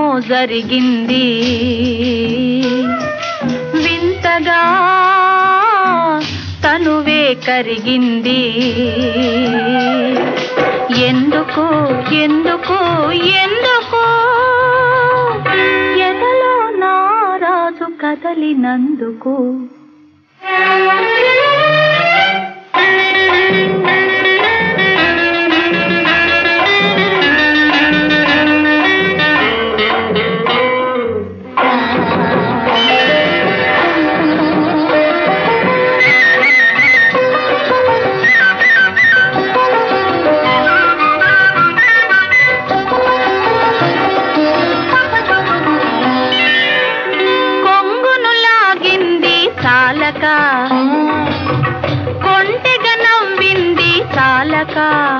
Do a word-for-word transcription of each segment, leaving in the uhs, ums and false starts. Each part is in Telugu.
జరిగింది వింతగా తనువే కరిగింది ఎందుకు ఎందుకు ఎందుకు ఎదలో నా రాజు కదలినందుకు కొంటెగా నవ్వింది చాలక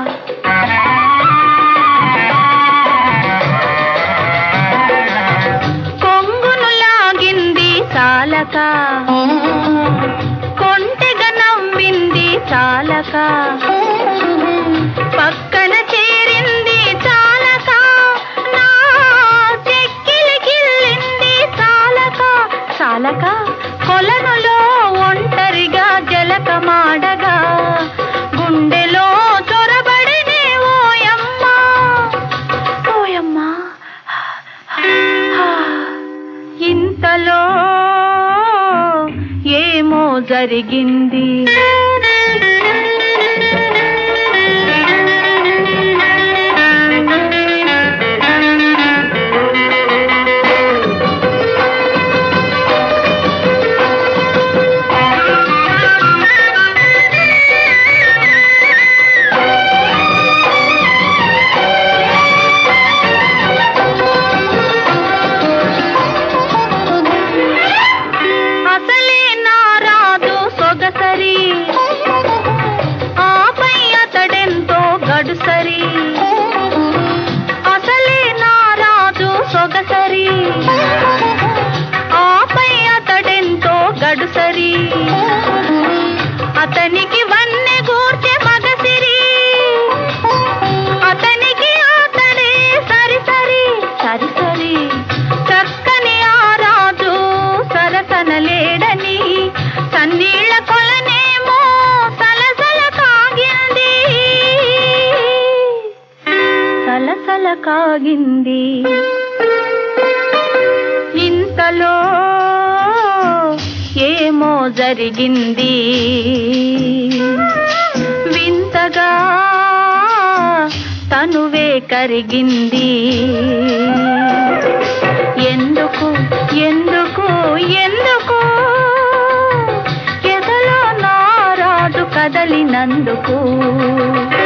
కొంగును లాగింది చాలక కొంటెగా నవ్వింది చాలక పక్కన చేరింది చాలక నా చెక్కిలి గిల్లింది చాలక చాలక కొలనులో ఒంటరిగా జలకమాడగా గుండెలో చొరబడినే ఓయమ్మా ఓయమ్మా ఇంతలో ఏమో జరిగింది అసలే నా రాజు సొగసరి ఆపై అతడెంతో గడుసరి అతనికి వన్నె గూర్చె మగసిరి అతనికి అతడే సరి సరి సరి సరి చక్కని ఆ రాజు సరసనలేడని సన్నీళ్ల కొలనేమో సలసల కాగింది సలసల కాగింది ఇంతలో ఏమో జరిగింది వింతగా తనువే కరిగింది ఎందుకు ఎందుకు ఎందుకు ఎదలో నా రాజు కదలినందుకు